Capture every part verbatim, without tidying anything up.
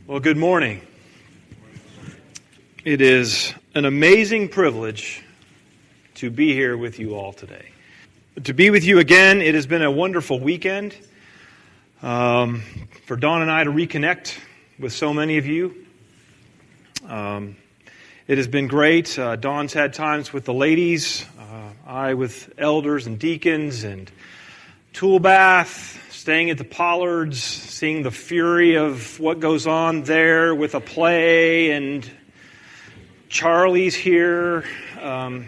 Well, good morning. It is an amazing privilege to be here with you all today. To be with you again, it has been a wonderful weekend. Um, for Dawn and I to reconnect with so many of you. Um, it has been great. Uh, Dawn's had times with the ladies, uh, I with elders and deacons and tool bath, staying at the Pollards, seeing the fury of what goes on there with a play, and Charlie's here. Um,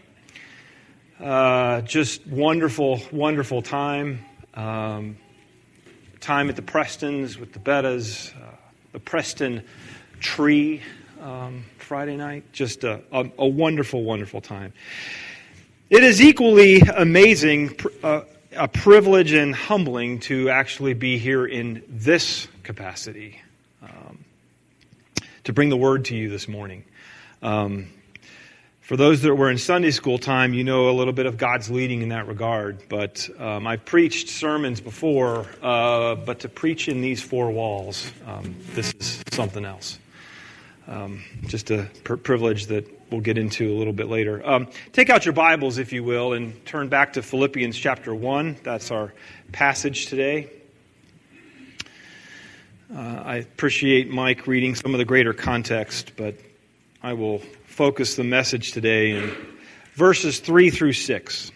uh, just wonderful, wonderful time. Um, time at the Prestons with the Bettas, uh, the Preston tree um, Friday night. Just a, a, a wonderful, wonderful time. It is equally amazing, uh, a privilege and humbling to actually be here in this capacity, um, to bring the word to you this morning. Um, for those that were in Sunday school time, you know a little bit of God's leading in that regard. But um, I've preached sermons before, uh, but to preach in these four walls, um, this is something else. Um, just a pr- privilege that we'll get into a little bit later. Um, take out your Bibles, if you will, and turn back to Philippians chapter one. That's our passage today. Uh, I appreciate Mike reading some of the greater context, but I will focus the message today in verses three through six.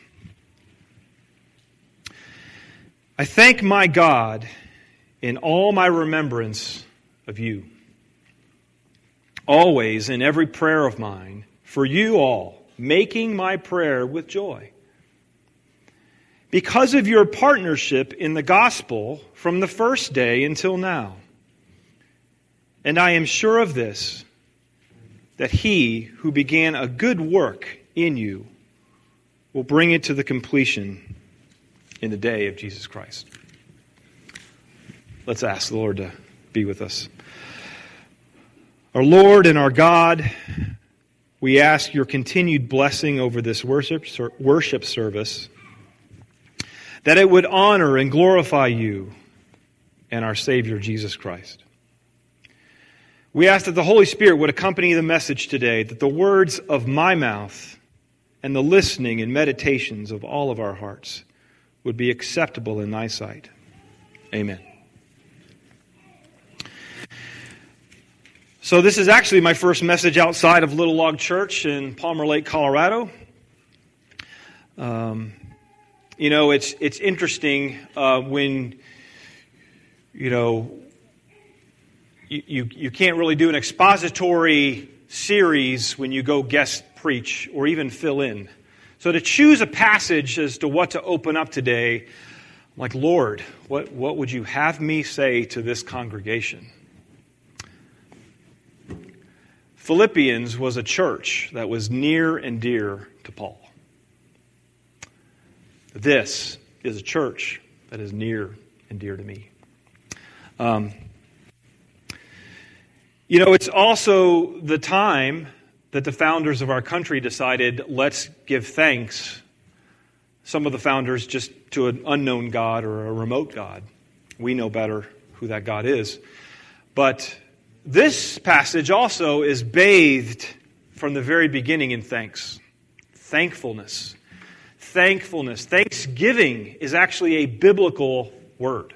I thank my God in all my remembrance of you, always in every prayer of mine, for you all, making my prayer with joy, because of your partnership in the gospel from the first day until now. And I am sure of this, that he who began a good work in you will bring it to the completion in the day of Jesus Christ. Let's ask the Lord to be with us. Our Lord and our God, we ask your continued blessing over this worship worship service, that it would honor and glorify you and our Savior, Jesus Christ. We ask that the Holy Spirit would accompany the message today, that the words of my mouth and the listening and meditations of all of our hearts would be acceptable in thy sight. Amen. So this is actually my first message outside of Little Log Church in Palmer Lake, Colorado. Um, you know, it's it's interesting uh, when, you know, you, you you can't really do an expository series when you go guest preach or even fill in. So to choose a passage as to what to open up today, I'm like, Lord, what what would you have me say to this congregation? Philippians was a church that was near and dear to Paul. This is a church that is near and dear to me. Um, you know, it's also the time that the founders of our country decided, let's give thanks. Some of the founders just to an unknown God or a remote God. We know better who that God is. But this passage also is bathed from the very beginning in thanks. Thankfulness. Thankfulness. Thanksgiving is actually a biblical word.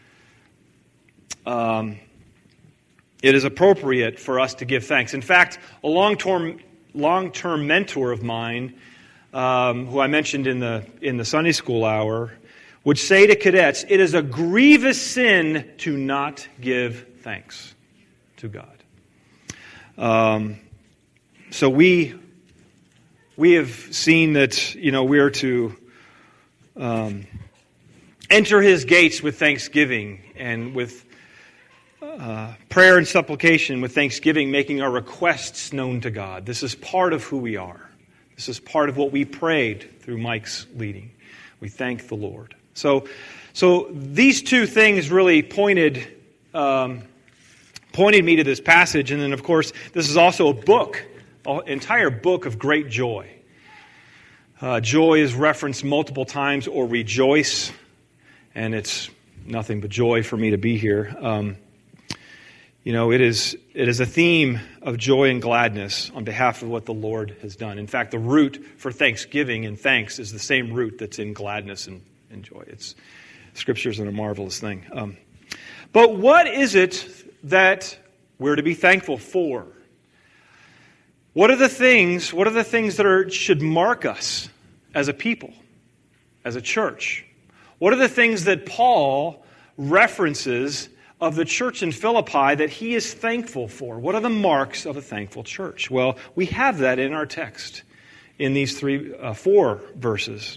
Um, it is appropriate for us to give thanks. In fact, a long-term long-term mentor of mine, um, who I mentioned in the in the Sunday school hour, would say to cadets, it is a grievous sin to not give thanks to God. Um, so we we have seen that, you know, we are to um, enter His gates with thanksgiving and with uh, prayer and supplication, with thanksgiving, making our requests known to God. This is part of who we are. This is part of what we prayed through Mike's leading. We thank the Lord. So, so these two things really pointed. Um, pointed me to this passage. And then, of course, this is also a book, an entire book of great joy. Uh, joy is referenced multiple times, or rejoice, and it's nothing but joy for me to be here. Um, You know, it is it is a theme of joy and gladness on behalf of what the Lord has done. In fact, the root for thanksgiving and thanks is the same root that's in gladness and, and joy. It's Scripture's a marvelous thing. Um, but what is it that we're to be thankful for? What are the things? What are the things that are should mark us as a people, as a church? What are the things that Paul references of the church in Philippi that he is thankful for? What are the marks of a thankful church? Well, we have that in our text in these three, uh, four verses.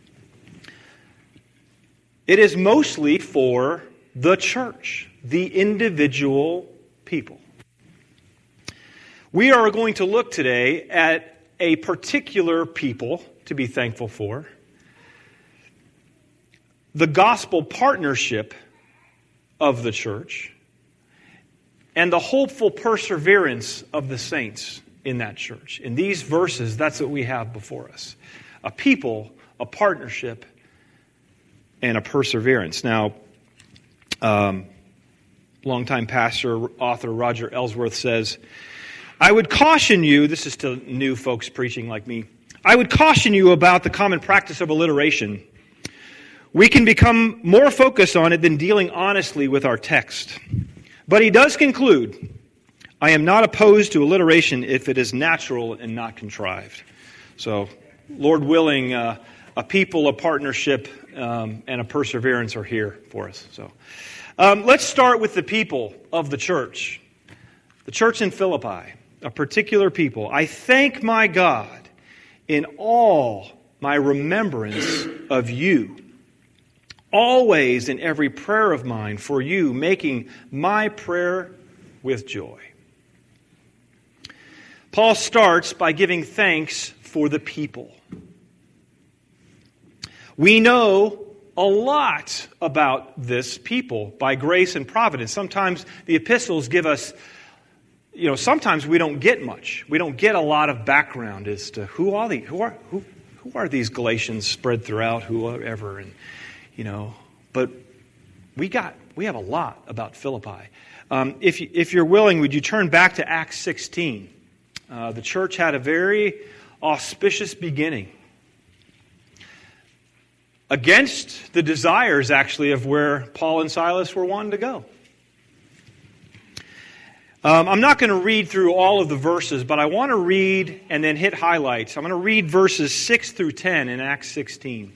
It is mostly for the church, the individual people. We are going to look today at a particular people to be thankful for, the gospel partnership of the church, and the hopeful perseverance of the saints in that church. In these verses, that's what we have before us. A people, a partnership, and a perseverance. Now, um, longtime pastor, author Roger Ellsworth says, I would caution you, this is to new folks preaching like me, I would caution you about the common practice of alliteration. We can become more focused on it than dealing honestly with our text. But he does conclude, I am not opposed to alliteration if it is natural and not contrived. So, Lord willing, uh, a people, a partnership, um, and a perseverance are here for us. So, um, let's start with the people of the church. The church in Philippi, a particular people. I thank my God in all my remembrance of you, always in every prayer of mine for you, making my prayer with joy. Paul starts by giving thanks for the people. We know a lot about this people by grace and providence. Sometimes the epistles give us, you know, sometimes we don't get much. We don't get a lot of background as to who are the, who are who who are these Galatians spread throughout whoever, and you know, but we got we have a lot about Philippi. Um, if you, if you're willing, would you turn back to Acts sixteen? Uh, the church had a very auspicious beginning, against the desires, actually, of where Paul and Silas were wanting to go. Um, I'm not going to read through all of the verses, but I want to read and then hit highlights. I'm going to read verses six through ten in Acts sixteen.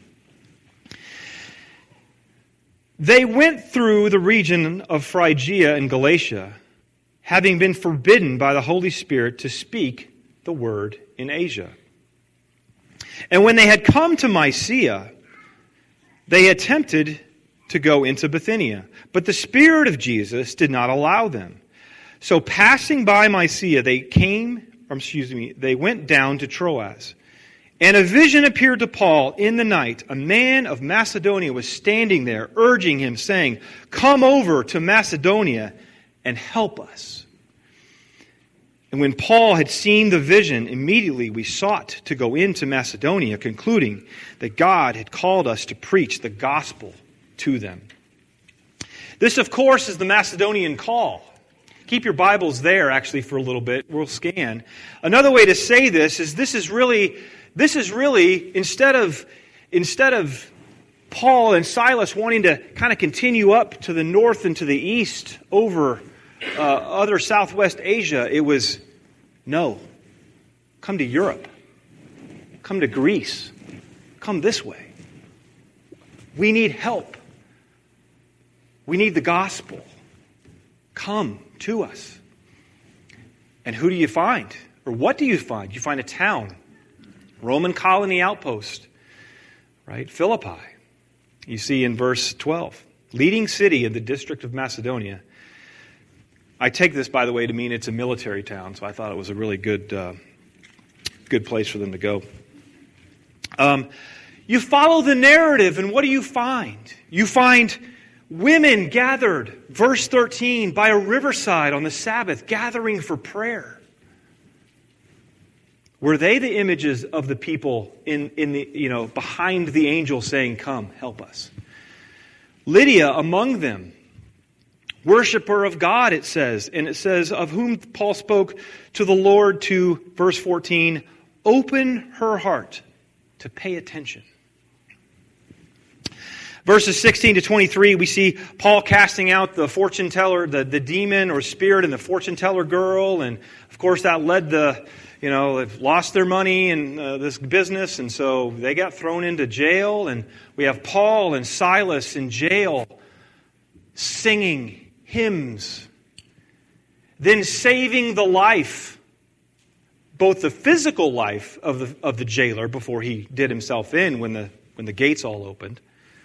They went through the region of Phrygia and Galatia, having been forbidden by the Holy Spirit to speak the word in Asia. And when they had come to Mysia, they attempted to go into Bithynia, but the Spirit of Jesus did not allow them. So passing by Mysia, they came, or excuse me, they went down to Troas. And a vision appeared to Paul in the night. A man of Macedonia was standing there, urging him, saying, come over to Macedonia and help us. And when Paul had seen the vision, immediately we sought to go into Macedonia, concluding that God had called us to preach the gospel to them. This, of course, is the Macedonian call. Keep your Bibles there, actually, for a little bit. We'll scan. Another way to say this is this is really, this is really, instead of, instead of Paul and Silas wanting to kind of continue up to the north and to the east over uh, other Southwest Asia, it was, no, come to Europe. Come to Greece. Come this way. We need help. We need the gospel. Come to us. And who do you find? Or what do you find? You find a town, Roman colony outpost, right? Philippi. You see in verse twelve, leading city in the district of Macedonia. I take this, by the way, to mean it's a military town, so I thought it was a really good, uh, good place for them to go. Um, you follow the narrative, and what do you find? You find women gathered, verse thirteen, by a riverside on the Sabbath, gathering for prayer. Were they the images of the people in, in the, you know, behind the angel saying, come, help us? Lydia among them worshiper of God, it says. And it says, of whom Paul spoke to the Lord to, verse fourteen, open her heart to pay attention. Verses sixteen to twenty-three, we see Paul casting out the fortune teller, the, the demon or spirit and the fortune teller girl. And of course that led the, you know, they've lost their money in uh, this business. And so they got thrown into jail. And we have Paul and Silas in jail singing hymns. Then saving the life, both the physical life of the, of the jailer before he did himself in when the, when the gates all opened.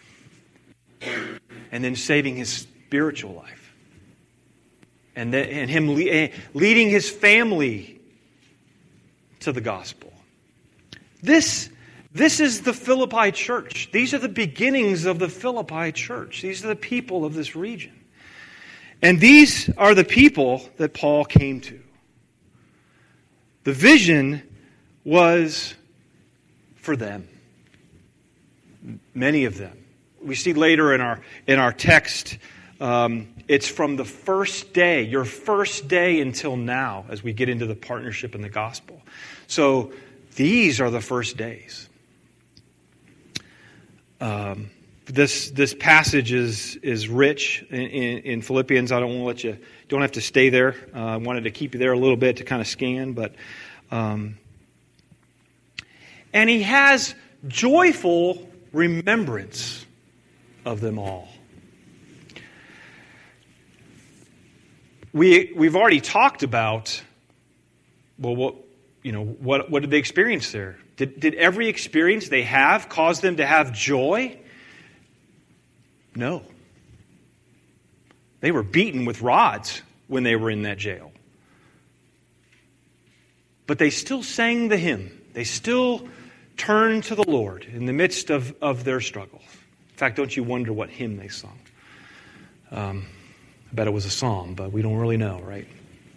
And then saving his spiritual life. And, the, and him le- leading his family to the gospel. This, this is the Philippi church. These are the beginnings of the Philippi church. These are the people of this region. And these are the people that Paul came to. The vision was for them. Many of them. We see later in our in our text, um, it's from the first day, your first day until now, as we get into the partnership in the gospel. So these are the first days. Um, this this passage is is rich in, in, in Philippians. I don't want to let you don't have to stay there. Uh, I wanted to keep you there a little bit to kind of scan, but um, and he has joyful remembrance of them all. We we've already talked about, well, what you know, what what did they experience there? Did did every experience they have cause them to have joy? No. They were beaten with rods when they were in that jail. But they still sang the hymn. They still turned to the Lord in the midst of, of their struggles. In fact, don't you wonder what hymn they sung? Um, I bet it was a psalm, but we don't really know, right?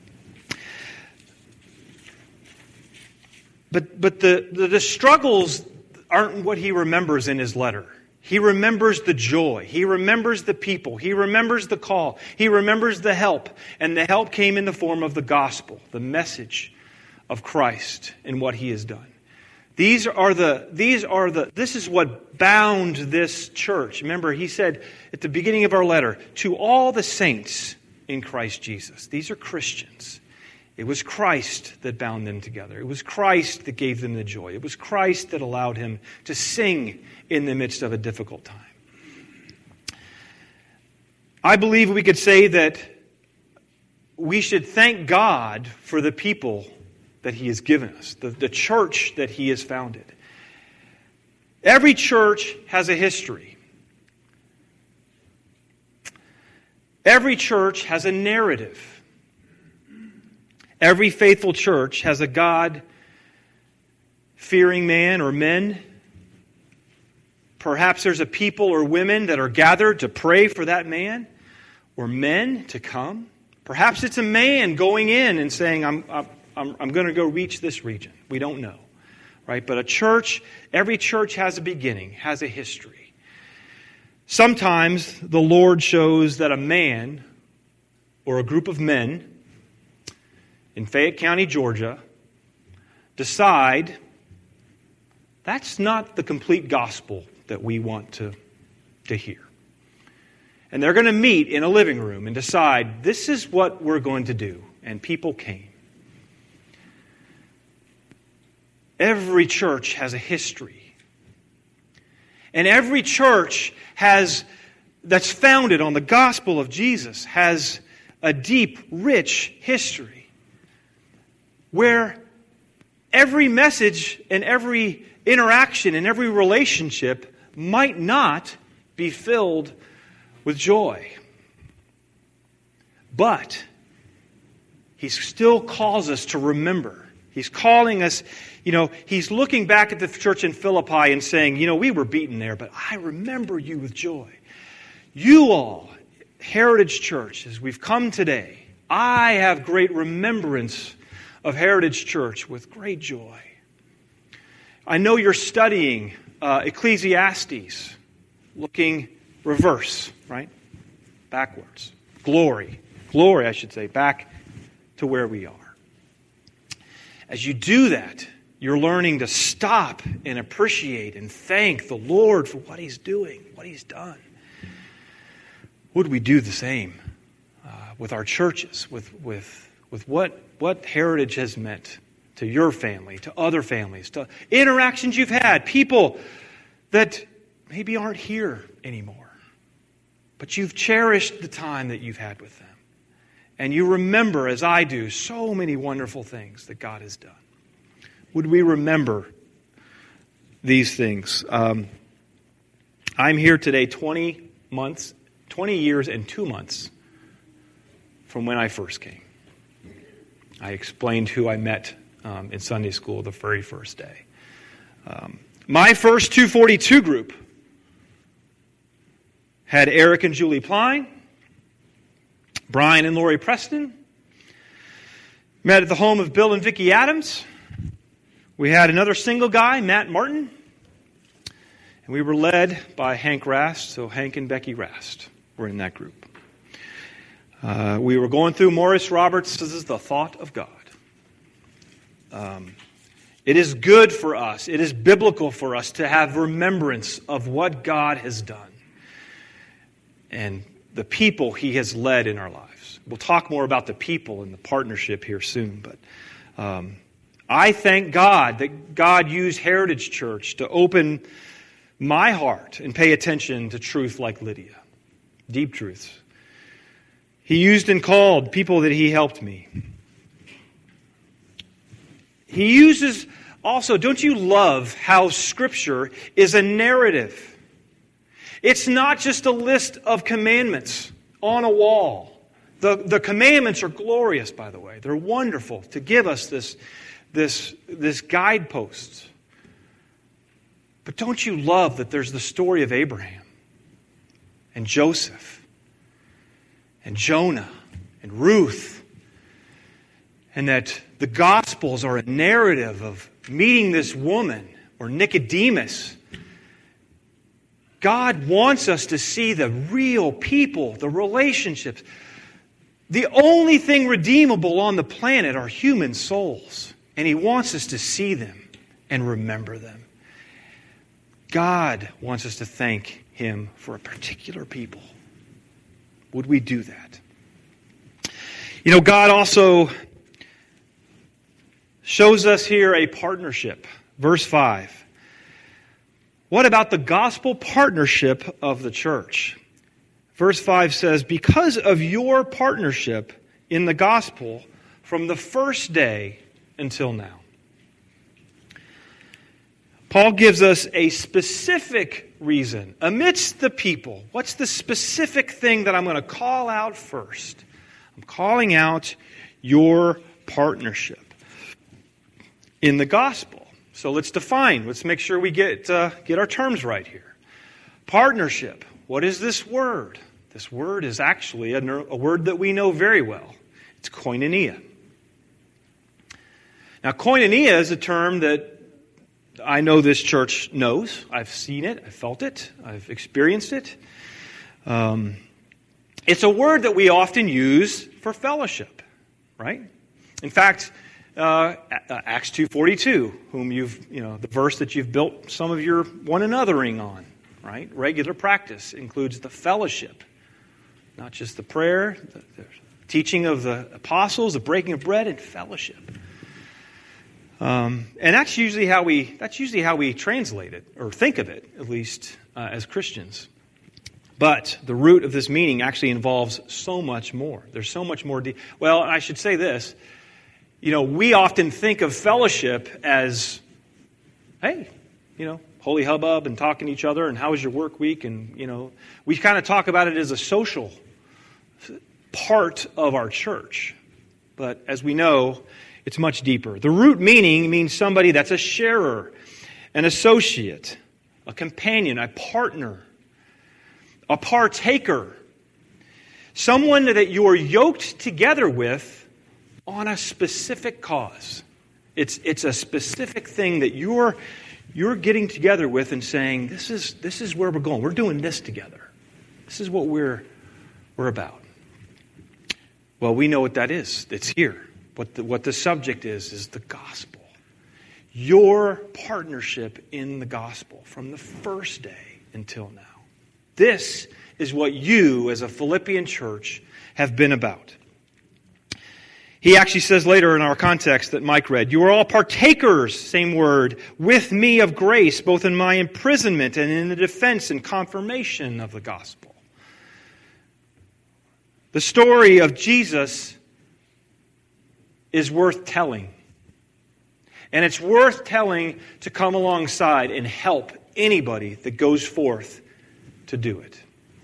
But but the, the, the struggles aren't what he remembers in his letter. He remembers the joy. He remembers the people. He remembers the call. He remembers the help. And the help came in the form of the gospel, the message of Christ and what he has done. These are the, these are the, this is what bound this church. Remember, he said at the beginning of our letter, to all the saints in Christ Jesus. These are Christians. It was Christ that bound them together. It was Christ that gave them the joy. It was Christ that allowed him to sing in the midst of a difficult time. I believe we could say that we should thank God for the people that he has given us, the, the church that he has founded. Every church has a history. Every church has a narrative. Every faithful church has a God-fearing man or men. Perhaps there's a people or women that are gathered to pray for that man or men to come. Perhaps it's a man going in and saying, I'm, I'm, I'm going to go reach this region. We don't know. Right? But a church, every church has a beginning, has a history. Sometimes the Lord shows that a man or a group of men in Fayette County, Georgia, decide that's not the complete gospel that we want to, to hear. And they're going to meet in a living room and decide this is what we're going to do. And people came. Every church has a history. And every church has that's founded on the gospel of Jesus has a deep, rich history. Where every message and every interaction and every relationship might not be filled with joy. But he still calls us to remember. He's calling us, you know, he's looking back at the church in Philippi and saying, you know, we were beaten there, but I remember you with joy. You all, Heritage Church, as we've come today, I have great remembrance of Heritage Church with great joy. I know you're studying uh, Ecclesiastes, looking reverse, right? Backwards. glory, glory, I should say, back to where we are. As you do that, you're learning to stop and appreciate and thank the Lord for what He's doing, what He's done. Would we do the same uh, with our churches, with with with what what Heritage has meant to your family, to other families, to interactions you've had, people that maybe aren't here anymore, but you've cherished the time that you've had with them. And you remember, as I do, so many wonderful things that God has done. Would we remember these things? Um, I'm here today twenty months, twenty years and two months from when I first came. I explained who I met um, in Sunday school the very first day. Um, my first two forty-two group had Eric and Julie Pline, Brian and Lori Preston. Met at the home of Bill and Vicki Adams. We had another single guy, Matt Martin. And we were led by Hank Rast, so Hank and Becky Rast were in that group. Uh, we were going through Morris Roberts' The Thought of God. Um, it is good for us, it is biblical for us to have remembrance of what God has done and the people He has led in our lives. We'll talk more about the people and the partnership here soon, but um, I thank God that God used Heritage Church to open my heart and pay attention to truth like Lydia, deep truths. He used and called people that He helped me. He uses also, don't you love how Scripture is a narrative? It's not just a list of commandments on a wall. The, the commandments are glorious, by the way. They're wonderful to give us this, this, this guidepost. But don't you love that there's the story of Abraham and Joseph and Jonah and Ruth, and that the Gospels are a narrative of meeting this woman or Nicodemus. God wants us to see the real people, the relationships. The only thing redeemable on the planet are human souls, and He wants us to see them and remember them. God wants us to thank Him for a particular people. Would we do that? You know, God also shows us here a partnership. Verse five. What about the gospel partnership of the church? Verse five says, because of your partnership in the gospel from the first day until now. Paul gives us a specific reason amidst the people. What's the specific thing that I'm going to call out first? I'm calling out your partnership in the gospel. So let's define. Let's make sure we get uh, get our terms right here. Partnership. What is this word? This word is actually a, a word that we know very well. It's koinonia. Now, koinonia is a term that I know this church knows. I've seen it. I've felt it. I've experienced it. Um, it's a word that we often use for fellowship, right? In fact, uh, Acts two forty-two, whom you've, you know, the verse that you've built some of your one anothering on, right? Regular practice includes the fellowship, not just the prayer, the, the teaching of the apostles, the breaking of bread, and fellowship. Um, and that's usually how we that's usually how we translate it, or think of it, at least uh, as Christians. But the root of this meaning actually involves so much more. There's so much more. De- well, I should say this. You know, we often think of fellowship as, hey, you know, holy hubbub and talking to each other, and how was your work week? And, you know, we kind of talk about it as a social part of our church. But as we know, it's much deeper. The root meaning means somebody that's a sharer, an associate, a companion, a partner, a partaker, someone that you are yoked together with on a specific cause. It's it's a specific thing that you're you're getting together with and saying, this is this is where we're going. We're doing this together. This is what we're we're about. Well, we know what that is. It's here. What the, what the subject is, is the gospel. Your partnership in the gospel from the first day until now. This is what you, as a Philippian church, have been about. He actually says later in our context that Mike read, you are all partakers, same word, with me of grace, both in my imprisonment and in the defense and confirmation of the gospel. The story of Jesus is worth telling. And it's worth telling to come alongside and help anybody that goes forth to do it.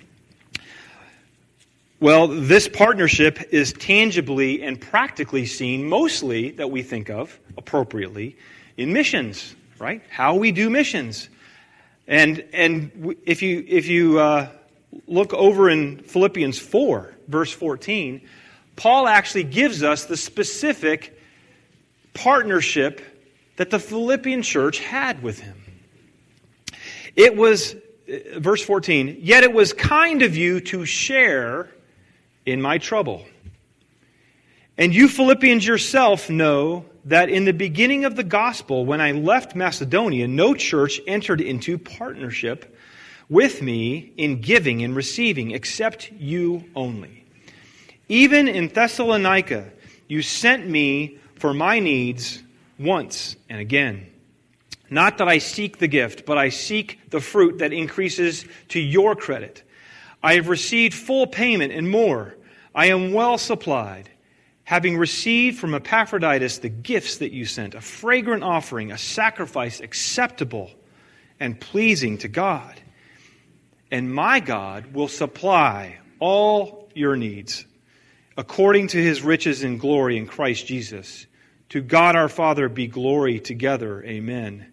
Well, this partnership is tangibly and practically seen, mostly that we think of appropriately, in missions, right? How we do missions. And and if you if you uh, look over in Philippians four, verse fourteen, Paul actually gives us the specific partnership that the Philippian church had with him. It was, verse fourteen, yet it was kind of you to share in my trouble. And you Philippians yourself know that in the beginning of the gospel, when I left Macedonia, no church entered into partnership with me in giving and receiving, except you only. Even in Thessalonica, you sent me for my needs once and again. Not that I seek the gift, but I seek the fruit that increases to your credit. I have received full payment and more. I am well supplied, having received from Epaphroditus the gifts that you sent, a fragrant offering, a sacrifice acceptable and pleasing to God. And my God will supply all your needs according to his riches in glory in Christ Jesus. To God our Father be glory together. Amen.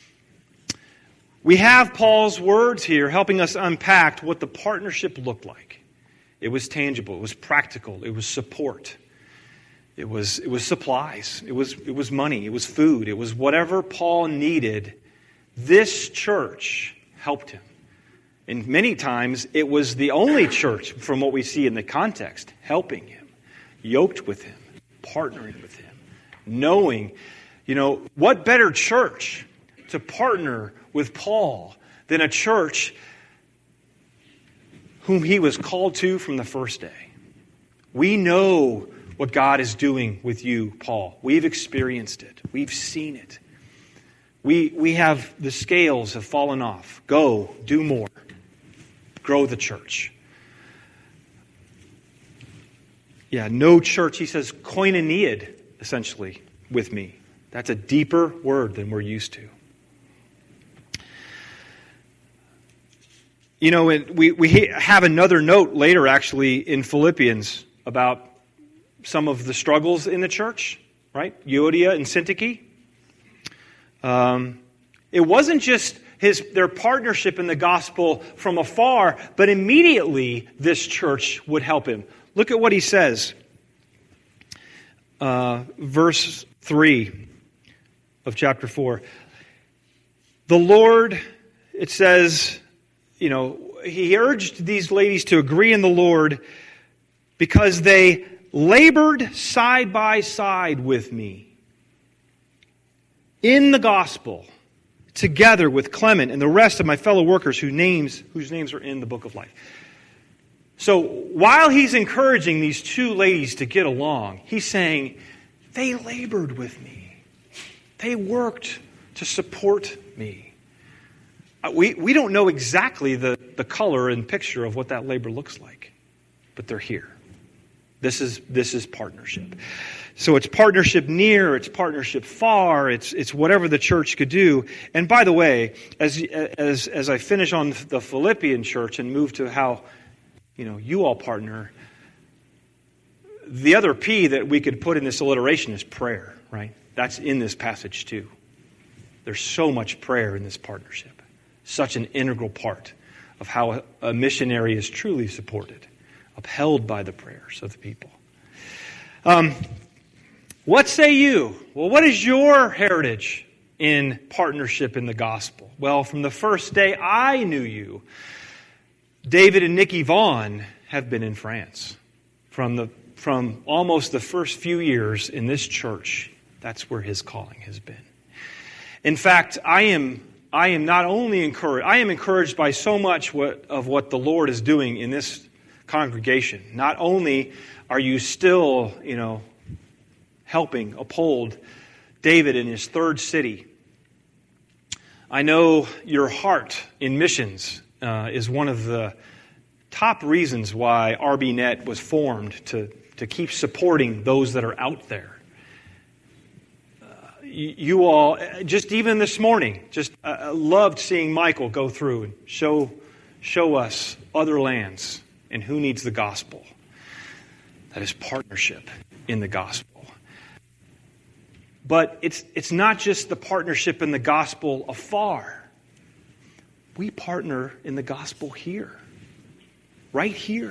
We have Paul's words here helping us unpack what the partnership looked like. It was tangible. It was practical. It was support. It was, it was supplies. It was, it was money. It was food. It was whatever Paul needed. This church helped him. And many times it was the only church, from what we see in the context, helping him, yoked with him, partnering with him, knowing, you know, what better church to partner with Paul than a church whom he was called to from the first day. We know what God is doing with you, Paul. We've experienced it. We've seen it. We, we have, the scales have fallen off. Go, do more. Grow the church. Yeah, no church, he says, koinoniad, essentially, with me. That's a deeper word than we're used to. You know, we, we have another note later, actually, in Philippians about some of the struggles in the church, right? Euodia and Syntyche. Um, it wasn't just his their partnership in the gospel from afar, but immediately this church would help him. Look at what he says. Uh, verse three of chapter four. The Lord, it says, you know, he urged these ladies to agree in the Lord because they labored side by side with me in the gospel, together with Clement and the rest of my fellow workers whose names, whose names are in the book of life. So while he's encouraging these two ladies to get along, he's saying, they labored with me. They worked to support me. We, we don't know exactly the, the color and picture of what that labor looks like, but they're here. This is this is partnership. So it's partnership near, it's partnership far, it's it's whatever the church could do. And by the way, as as as I finish on the Philippian church and move to how, you know, you all partner, the other P that we could put in this alliteration is prayer, right? That's in this passage too. There's so much prayer in this partnership. Such an integral part of how a missionary is truly supported, upheld by the prayers of the people. Um, what say you? Well, what is your heritage in partnership in the gospel? Well, from the first day I knew you, David and Nikki Vaughn have been in France. From the from almost the first few years in this church, that's where his calling has been. In fact, I am I am not only encouraged, I am encouraged by so much what, of what the Lord is doing in this congregation. Not only are you still, you know, helping uphold David in his third city, I know your heart in missions uh, is one of the top reasons why R B Net was formed, to, to keep supporting those that are out there. You all, just even this morning, just uh, loved seeing Michael go through and show show us other lands and who needs the gospel. That is partnership in the gospel. But it's it's not just the partnership in the gospel afar. We partner in the gospel here, right here.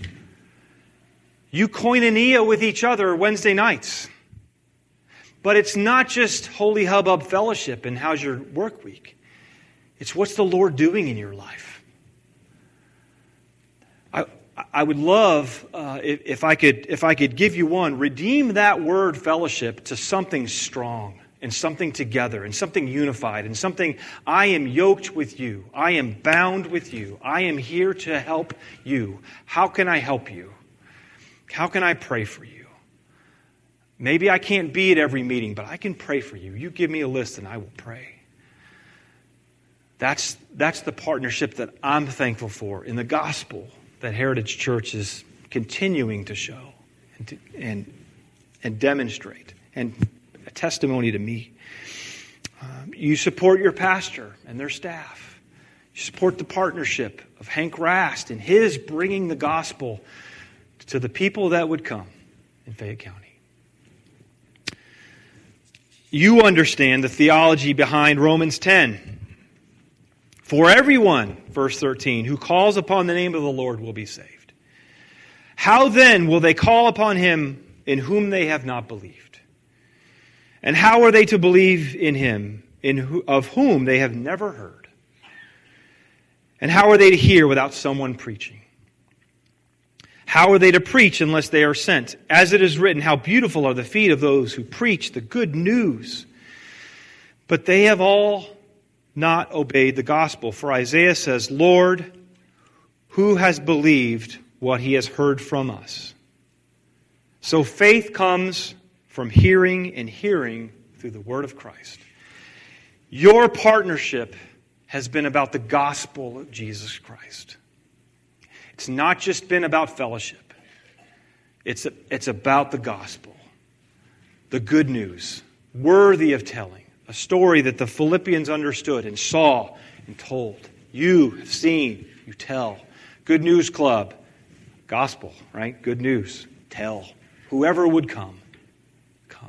You koinonia with each other Wednesday nights. But it's not just Holy Hubbub Fellowship and how's your work week. It's what's the Lord doing in your life. I I would love uh, if, if I could if I could give you one, redeem that word fellowship to something strong and something together and something unified and something. I am yoked with you. I am bound with you. I am here to help you. How can I help you? How can I pray for you? Maybe I can't be at every meeting, but I can pray for you. You give me a list and I will pray. That's, that's the partnership that I'm thankful for in the gospel that Heritage Church is continuing to show and, to, and, and demonstrate, and a testimony to me. Um, you support your pastor and their staff. You support the partnership of Hank Rast and his bringing the gospel to the people that would come in Fayette County. You understand the theology behind Romans ten. For everyone, verse thirteen, who calls upon the name of the Lord will be saved. How then will they call upon him in whom they have not believed? And how are they to believe in him in who, of whom they have never heard? And how are they to hear without someone preaching? How are they to preach unless they are sent? As it is written, how beautiful are the feet of those who preach the good news. But they have all not obeyed the gospel. For Isaiah says, Lord, who has believed what he has heard from us? So faith comes from hearing, and hearing through the word of Christ. Your partnership has been about the gospel of Jesus Christ. It's not just been about fellowship. It's, it's about the gospel. The good news, worthy of telling. A story that the Philippians understood and saw and told. You have seen, you tell. Good News Club. Gospel, right? Good news. Tell. Whoever would come, come.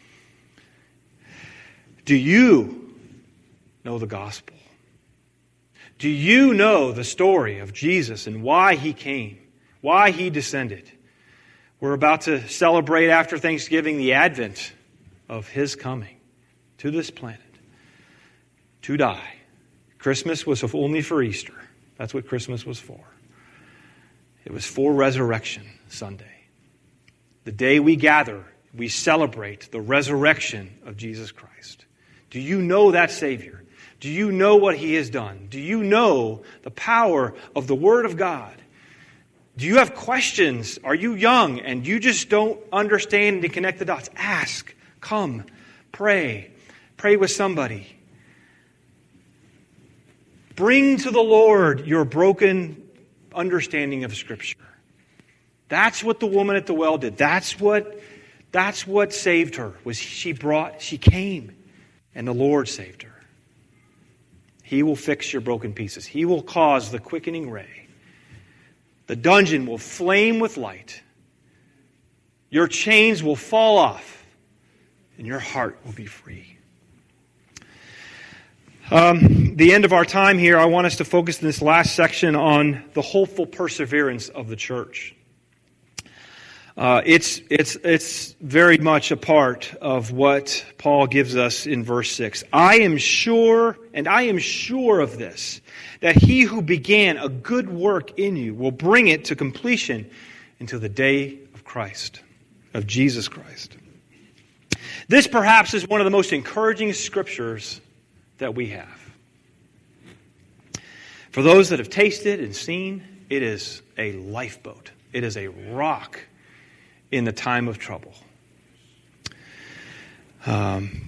Do you know the gospel? Do you know the story of Jesus and why he came, why he descended? We're about to celebrate after Thanksgiving the advent of his coming to this planet to die. Christmas was only for Easter. That's what Christmas was for. It was for Resurrection Sunday. The day we gather, we celebrate the resurrection of Jesus Christ. Do you know that Savior? Do you know what he has done? Do you know the power of the Word of God? Do you have questions? Are you young and you just don't understand and connect the dots? Ask, come, pray, pray with somebody. Bring to the Lord your broken understanding of Scripture. That's what the woman at the well did. That's what, that's what saved her. Was she brought, she came, and the Lord saved her. He will fix your broken pieces. He will cause the quickening ray. The dungeon will flame with light. Your chains will fall off, and your heart will be free. Um, the end of our time here, I want us to focus in this last section on the hopeful perseverance of the church. Uh, it's it's it's very much a part of what Paul gives us in verse six. I am sure, and I am sure of this, that he who began a good work in you will bring it to completion until the day of of Christ, of Jesus Christ. This perhaps is one of the most encouraging scriptures that we have. For those that have tasted and seen, it is a lifeboat. It is a rock in the time of trouble. Um,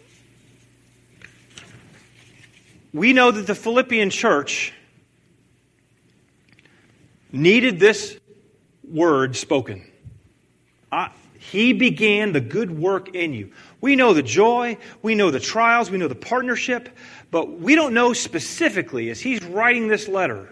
we know that the Philippian church needed this word spoken. Uh, he began the good work in you. We know the joy, we know the trials, we know the partnership, but we don't know specifically, as he's writing this letter,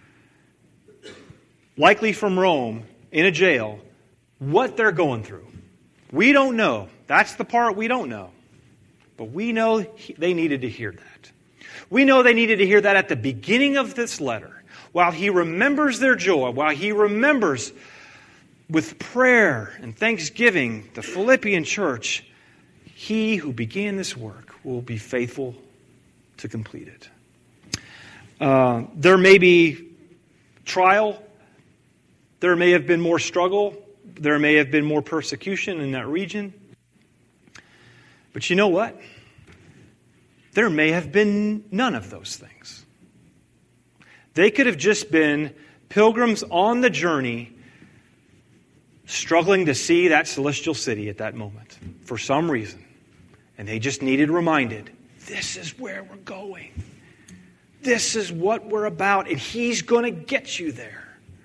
likely from Rome, in a jail, what they're going through. We don't know. That's the part we don't know. But we know they needed to hear that. We know they needed to hear that at the beginning of this letter. While he remembers their joy, while he remembers with prayer and thanksgiving the Philippian church, he who began this work will be faithful to complete it. Uh, there may be trial. There may have been more struggle. There may have been more persecution in that region. But you know what? There may have been none of those things. They could have just been pilgrims on the journey, struggling to see that celestial city at that moment for some reason. And they just needed reminded, this is where we're going. This is what we're about, and he's going to get you there.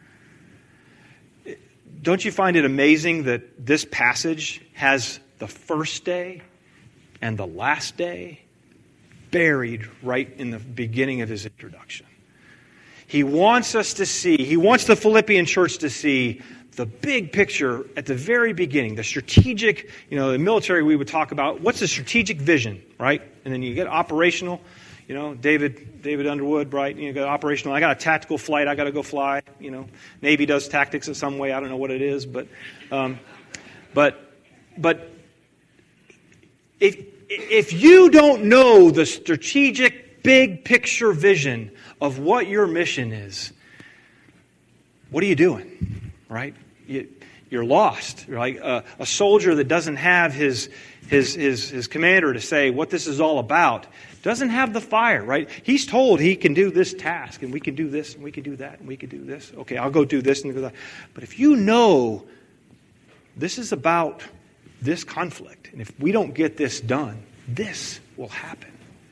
Don't you find it amazing that this passage has the first day and the last day buried right in the beginning of his introduction? He wants us to see, he wants the Philippian church to see the big picture at the very beginning, the strategic, you know, in military we would talk about, what's the strategic vision, right? And then you get operational, you know, David David Underwood, right? You got operational, I got a tactical flight, I got to go fly, you know. Navy does tactics in some way, I don't know what it is, but, um, but, but if, if you don't know the strategic big picture vision of what your mission is, what are you doing, right? You, you're lost. You're like a, a soldier that doesn't have his, his his his commander to say what this is all about. Doesn't have the fire, right? He's told he can do this task, and we can do this, and we can do that, and we can do this. Okay, I'll go do this and do that. But if you know this is about this conflict, and if we don't get this done, this will happen.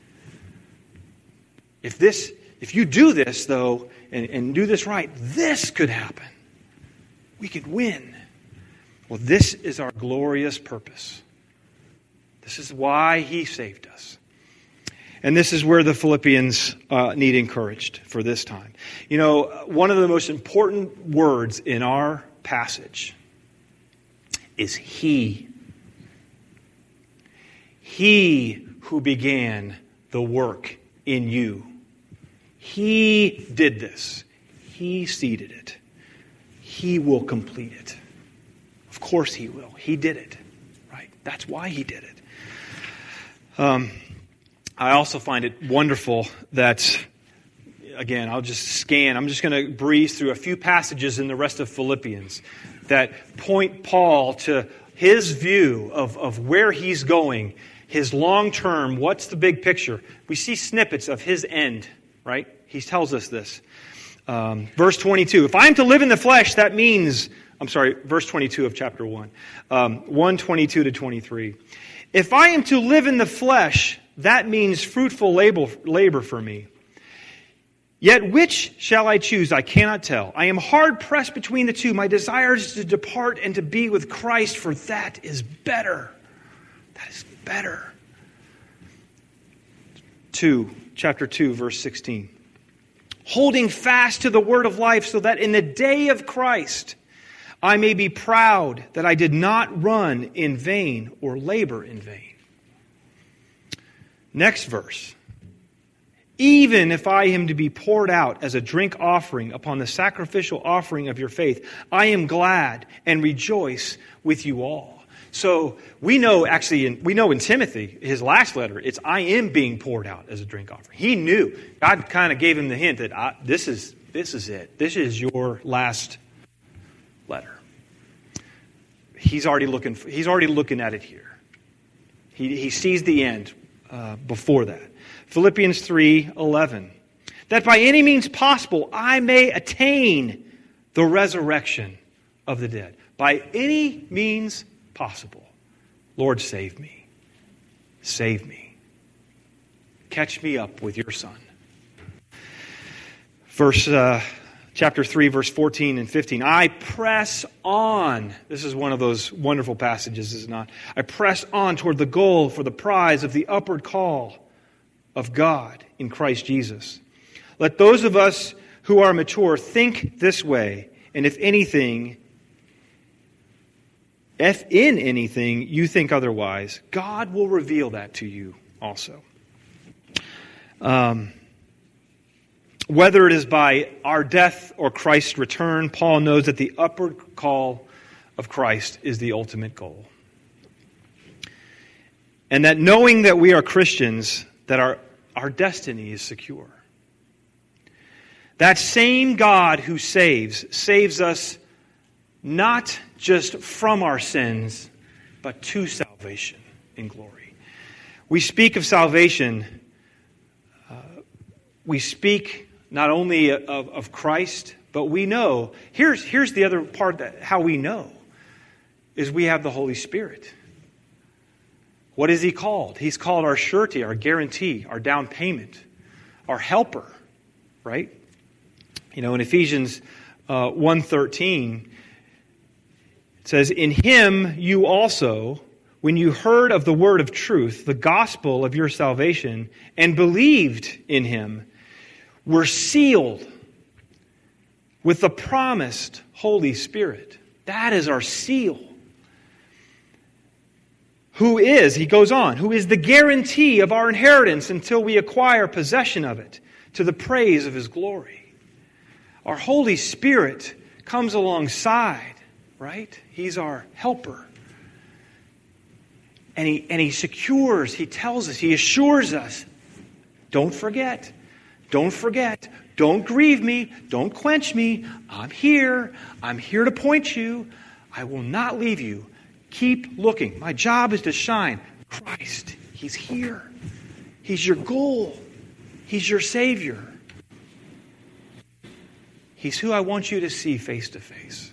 If this, if you do this, though, and, and do this right, this could happen. We could win. Well, this is our glorious purpose. This is why he saved us. And this is where the Philippians uh, need encouraged for this time. You know, one of the most important words in our passage is he. He who began the work in you. He did this. He seeded it. He will complete it. Of course he will. He did it. Right? That's why he did it. Um, I also find it wonderful that, again, I'll just scan. I'm just going to breeze through a few passages in the rest of Philippians that point Paul to his view of, of where he's going, his long term, what's the big picture. We see snippets of his end, right? He tells us this. Um, verse twenty-two, if I am to live in the flesh, that means, I'm sorry, verse twenty-two of chapter one, um, one twenty-two to twenty-three. If I am to live in the flesh, that means fruitful labor, labor for me. Yet which shall I choose? I cannot tell. I am hard pressed between the two. My desire is to depart and to be with Christ, for that is better. That is better. Two, chapter two, verse sixteen. Holding fast to the word of life, so that in the day of Christ I may be proud that I did not run in vain or labor in vain. Next verse. Even if I am to be poured out as a drink offering upon the sacrificial offering of your faith, I am glad and rejoice with you all. So we know actually, in, we know in Timothy, his last letter, it's I am being poured out as a drink offering. He knew. God kind of gave him the hint that I, this is this is it. This is your last letter. he's already looking for, he's already looking at it here. He, he sees the end uh, before that. Philippians three eleven. That by any means possible I may attain the resurrection of the dead. By any means possible. Lord, save me. Save me. Catch me up with your Son. Verse, uh, chapter three, verse fourteen and fifteen. I press on. This is one of those wonderful passages, is it not? I press on toward the goal for the prize of the upward call of God in Christ Jesus. Let those of us who are mature think this way, and if anything, if in anything you think otherwise, God will reveal that to you also. Um, whether it is by our death or Christ's return, Paul knows that the upward call of Christ is the ultimate goal. And that knowing that we are Christians, that our, our destiny is secure. That same God who saves, saves us not just from our sins, but to salvation in glory. We speak of salvation, uh, we speak not only of, of Christ, but we know, here's, here's the other part that how we know, is we have the Holy Spirit. What is He called? He's called our surety, our guarantee, our down payment, our helper, right? You know, in Ephesians uh, one thirteen, it says, in Him you also, when you heard of the word of truth, the gospel of your salvation, and believed in Him, were sealed with the promised Holy Spirit. That is our seal. Who is, he goes on, who is the guarantee of our inheritance until we acquire possession of it, to the praise of His glory. Our Holy Spirit comes alongside, right? He's our helper. And he, and he secures, he tells us, he assures us, don't forget, don't forget, don't grieve me, don't quench me. I'm here. I'm here to point you. I will not leave you. Keep looking. My job is to shine. Christ, He's here. He's your goal. He's your Savior. He's who I want you to see face to face.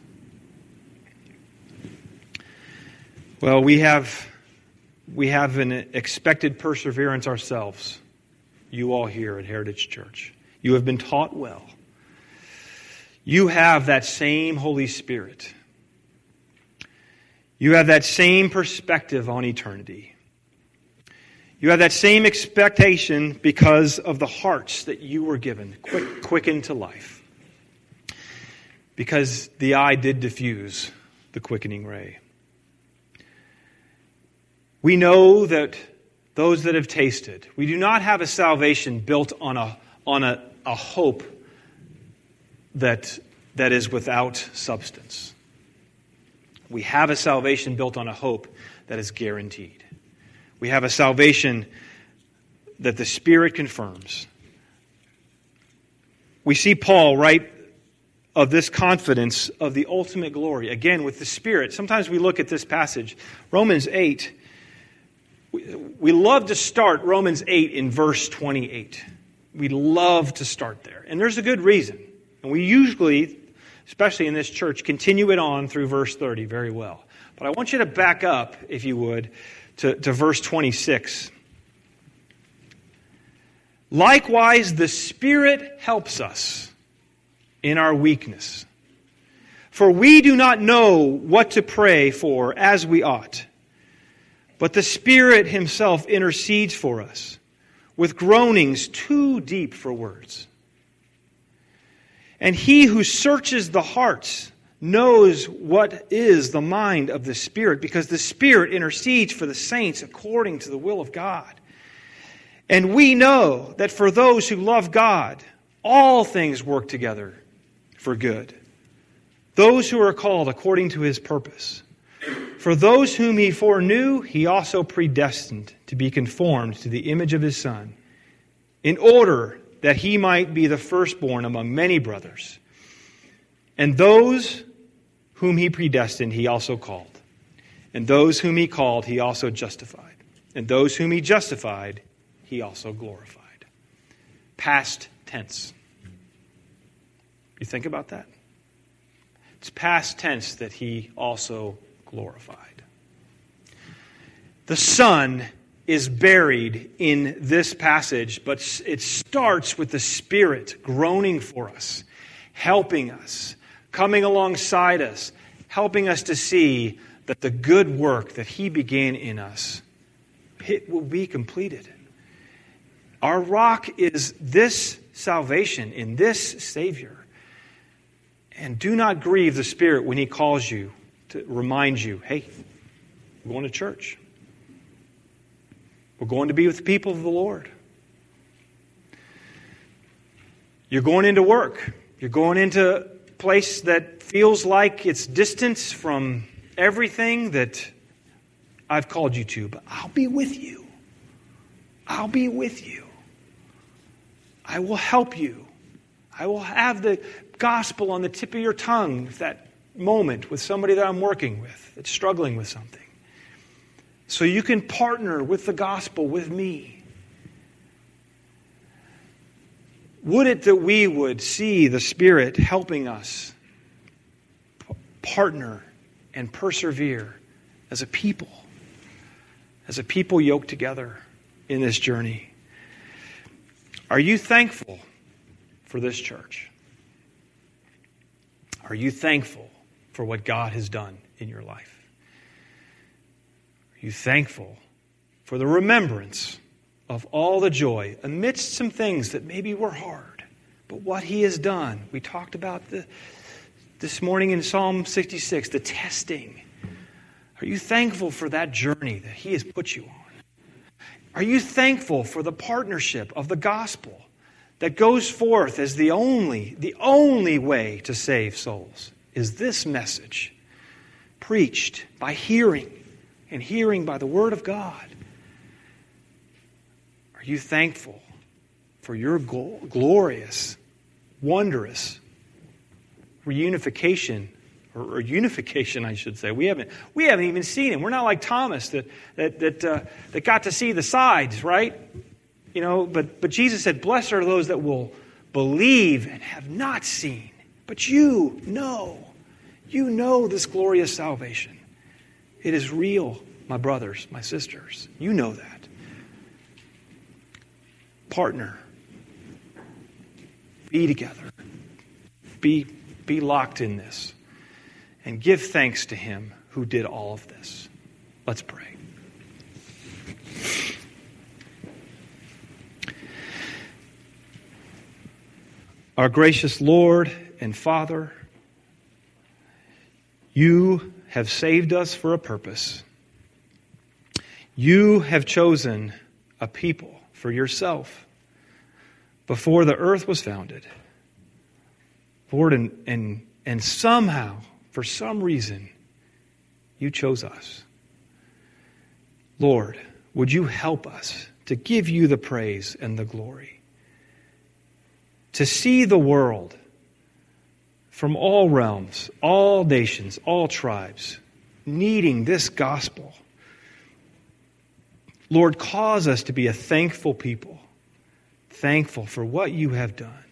Well, we have we have an expected perseverance ourselves. You all here at Heritage Church. You have been taught well. You have that same Holy Spirit. You have that same perspective on eternity. You have that same expectation because of the hearts that you were given, quick, quickened to life. Because the eye did diffuse the quickening ray. We know that those that have tasted, we do not have a salvation built on a on a, a hope that that is without substance. We have a salvation built on a hope that is guaranteed. We have a salvation that the Spirit confirms. We see Paul write of this confidence of the ultimate glory, again with the Spirit. Sometimes we look at this passage, Romans eight. We, we love to start Romans eight in verse twenty-eight. We love to start there. And there's a good reason. And we usually, especially in this church, continue it on through verse thirty very well. But I want you to back up, if you would, to, to verse twenty-six. Likewise, the Spirit helps us in our weakness. For we do not know what to pray for as we ought. But the Spirit Himself intercedes for us with groanings too deep for words. And He who searches the hearts knows what is the mind of the Spirit, because the Spirit intercedes for the saints according to the will of God. And we know that for those who love God, all things work together for good. Those who are called according to His purpose. For those whom He foreknew, He also predestined to be conformed to the image of His Son, in order that He might be the firstborn among many brothers. And those whom He predestined, He also called. And those whom he called, he also justified. And those whom he justified, he also glorified. Past tense. You think about that? It's past tense that he also glorified. The Son is buried in this passage, but it starts with the Spirit groaning for us, helping us, coming alongside us, helping us to see that the good work that he began in us, it will be completed. Our rock is this salvation in this Savior. And do not grieve the Spirit when he calls you to remind you, hey, we're going to church. We're going to be with the people of the Lord. You're going into work. You're going into a place that feels like it's distance from everything that I've called you to. But I'll be with you. I'll be with you. I will help you. I will have the gospel on the tip of your tongue at that moment with somebody that I'm working with that's struggling with something. So you can partner with the gospel with me. Would it that we would see the Spirit helping us partner and persevere as a people, as a people yoked together in this journey. Are you thankful for this church? Are you thankful for what God has done in your life? Are you thankful for the remembrance of all the joy amidst some things that maybe were hard, but what he has done? We talked about the, this morning in Psalm sixty-six, the testing. Are you thankful for that journey that he has put you on? Are you thankful for the partnership of the gospel that goes forth as the only, the only way to save souls? Is this message preached by hearing, and hearing by the Word of God? Are you thankful for your glorious, wondrous reunification, or, or unification, I should say? We haven't, we haven't even seen it. We're not like Thomas that that that uh, that got to see the sides, right? You know, but but Jesus said, "Blessed are those that will believe and have not seen." But you know, you know this glorious salvation. It is real, my brothers, my sisters. You know that. Partner. Be together. Be, be locked in this. And give thanks to him who did all of this. Let's pray. Our gracious Lord and Father, you have saved us for a purpose. You have chosen a people for yourself before the earth was founded. Lord, and, and, and somehow, for some reason, you chose us. Lord, would you help us to give you the praise and the glory? To see the world from all realms, all nations, all tribes, needing this gospel. Lord, cause us to be a thankful people, thankful for what you have done.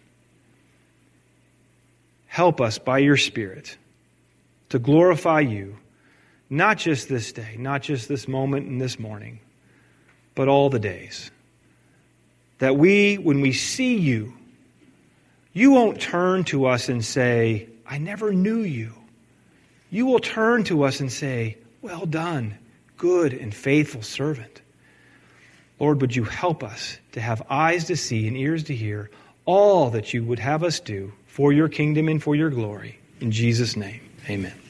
Help us by your Spirit to glorify you, not just this day, not just this moment and this morning, but all the days. That we, when we see you, you won't turn to us and say, I never knew you. You will turn to us and say, well done, good and faithful servant. Lord, would you help us to have eyes to see and ears to hear all that you would have us do for your kingdom and for your glory. In Jesus' name, amen.